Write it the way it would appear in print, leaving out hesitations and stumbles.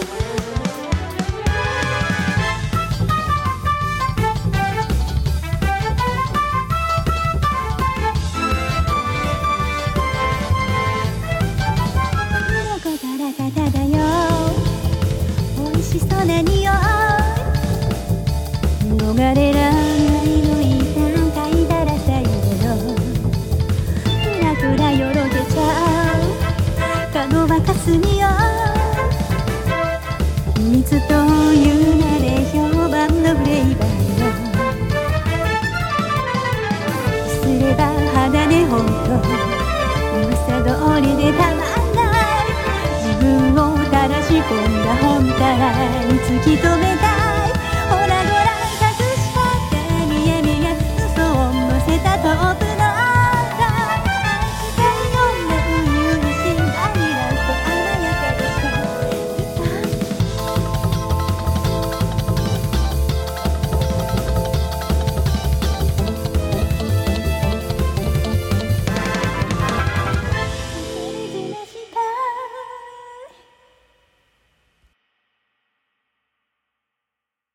そうな匂い逃れられないのいたんかいだらさいけどふらふらよろけちゃうかどばかす匂い秘密という名で評判のフレーバーよすれば肌でほんと噂通りでたま